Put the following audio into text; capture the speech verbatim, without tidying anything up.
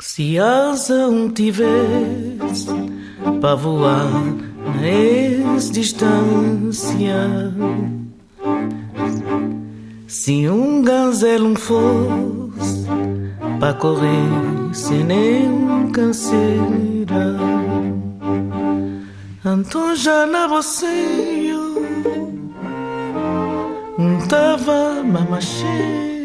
Se asa um tivesse para voar na ex-distância, se um gazelo fosse para correr sem nenhum canseira, então já na você um tava mamacheiro.